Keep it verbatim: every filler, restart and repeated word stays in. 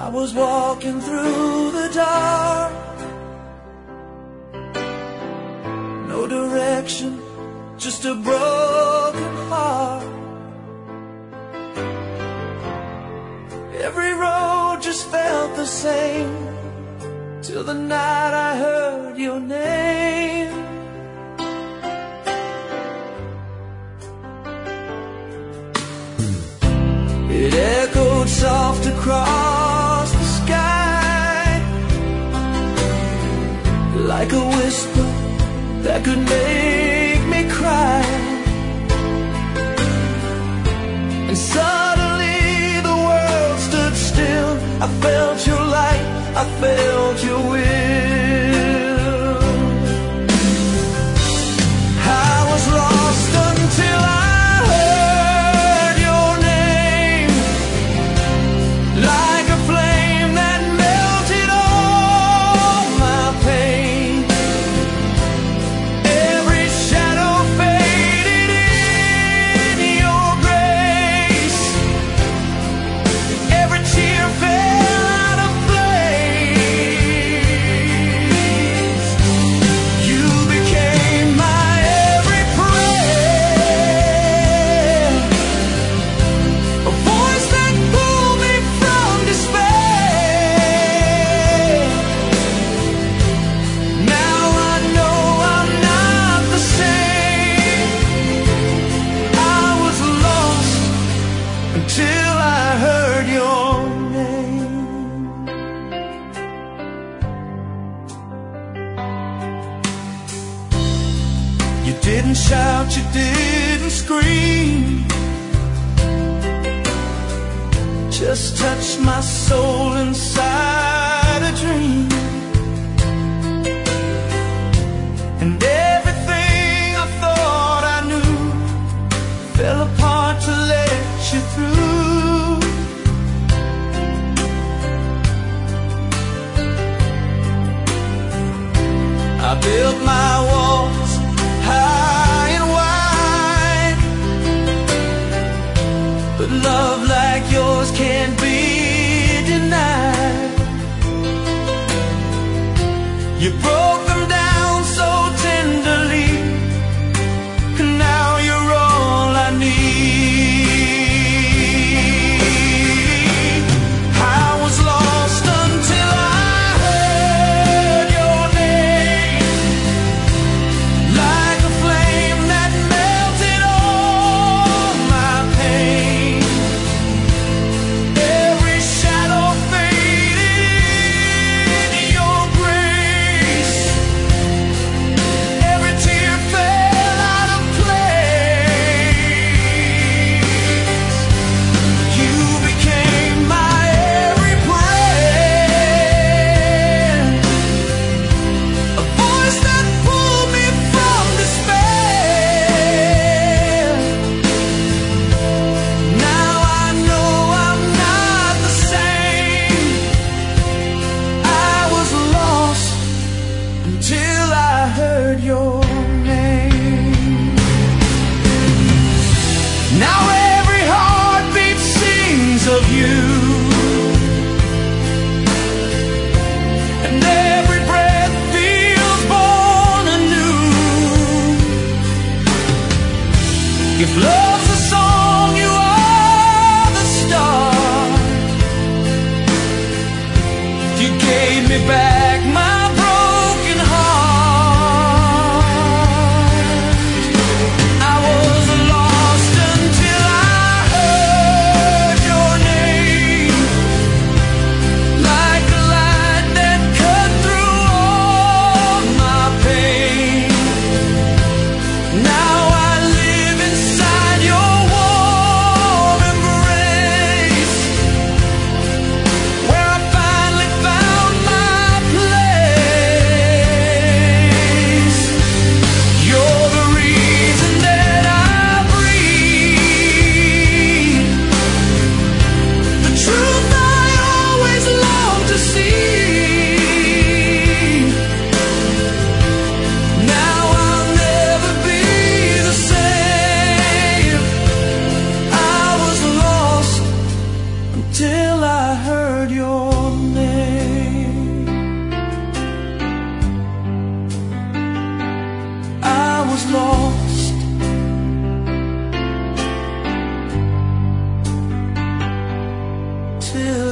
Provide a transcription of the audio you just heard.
was walking through the dark, no direction, just a broken heart. Every road just felt the same, till the night I heard your name. It echoed soft across the sky, like a whisper that could make me cry. And suddenly the world stood still. I felt your light, I felt your will. I was lost until I heard your name, like a flame that melted all my pain. Every shadow faded in your grace, every tear fell out of place. You became my every prayer, a voice that pulled me from despair. Now I know I'm not the same. I was lost until I heard your name. You didn't shout, you didn't scream, just touched my soul inside a dream. And everything I thought I knew fell apart to let you through. I built my walls high and wide, but love like yours can't be denied. You broke them down so tenderly, and now you're all I need. I was lost until I heard your name, like a flame that melted all my pain. Every shadow faded in your grace, every tear fell out of place. You became my every prayer, a voice that pulled me from despair. Now I know I'm not the same. I was lost until I heard your name. Now every heartbeat sings of you, and every breath feels born anew. If love's a song, you are the star. You gave me back my broken heart. I was lost until I heard your name, like a light that cut through all my pain. Now I live inside your warm embrace, where I finally found my was lost. Till